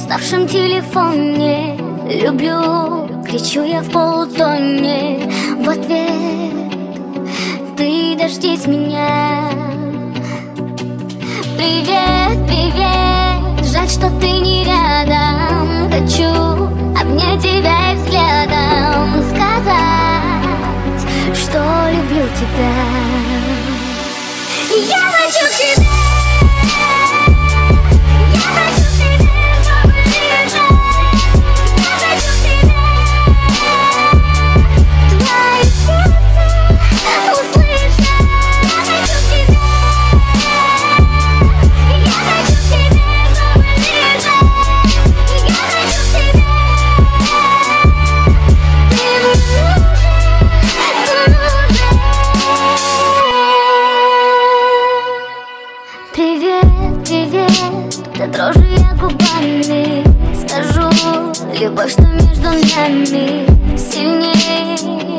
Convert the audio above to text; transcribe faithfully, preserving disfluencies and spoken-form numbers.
уставшем телефоне. Люблю, кричу я в полутоне. В ответ ты дождись меня. Привет, привет, жаль, что ты не рядом. Хочу обнять тебя и взглядом сказать, что люблю тебя. Я хочу к тебе. Привет, привет, да дрожу я губами. Скажу, любовь, что между нами сильнее.